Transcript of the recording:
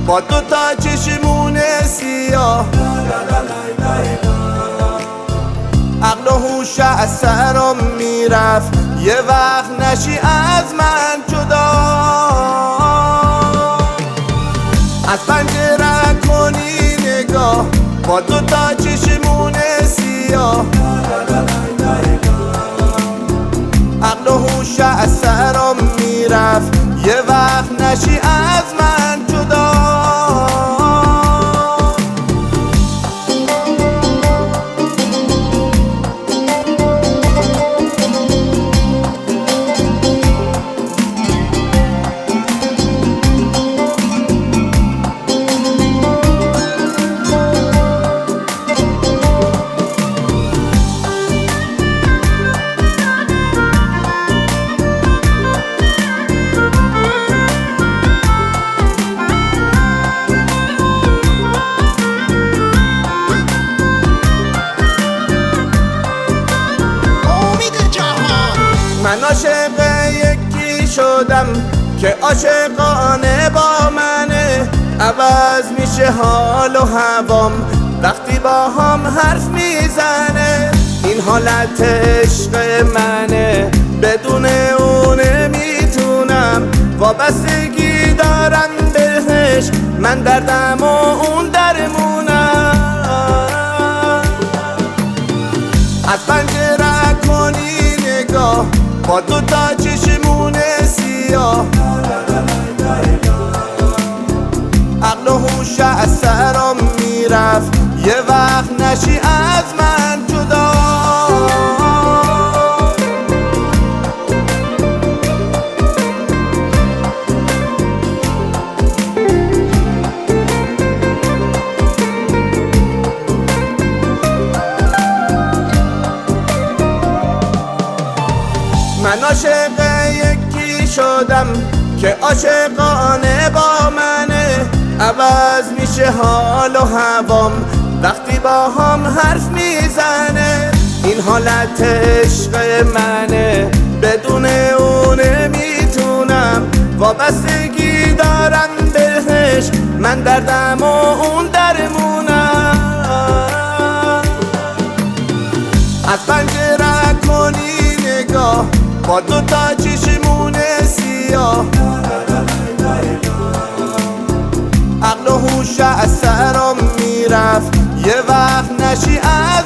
با دوتا چشمون سیاه. عقل و هوش از سرم میرفت، یه وقت نشی از من جدا. از پنجره کنی نگاه با دوتا چشمون سیاه. عقل و هوش از سرم میرفت، یه وقت نشی از من جدا. من عاشق یکی شدم که عاشقانه با منه. عوض میشه حال و هوام وقتی با هم حرف میزنه. این حالت عشق منه، بدون اونه میتونم. وابستگی دارم بهش، من دردم و اون درمونم. از پنجره کنی نگاه با دوتا چشمون سیاه. عقل و هوش از سرم میرفت، یه وقت نشی از من جدا. من عاشق یکی شدم که عاشقانه با منه. عوض میشه حال و هوام وقتی با هم حرف میزنه. این حالت عشق منه، بدون اونه میتونم. وابستگی دارم بهش، من دردم و اون درمونم. از پنجره کنی نگاه با دوتا چشمون سیاه. عقل و هوش از سرم میرفت، یه وقت نشی از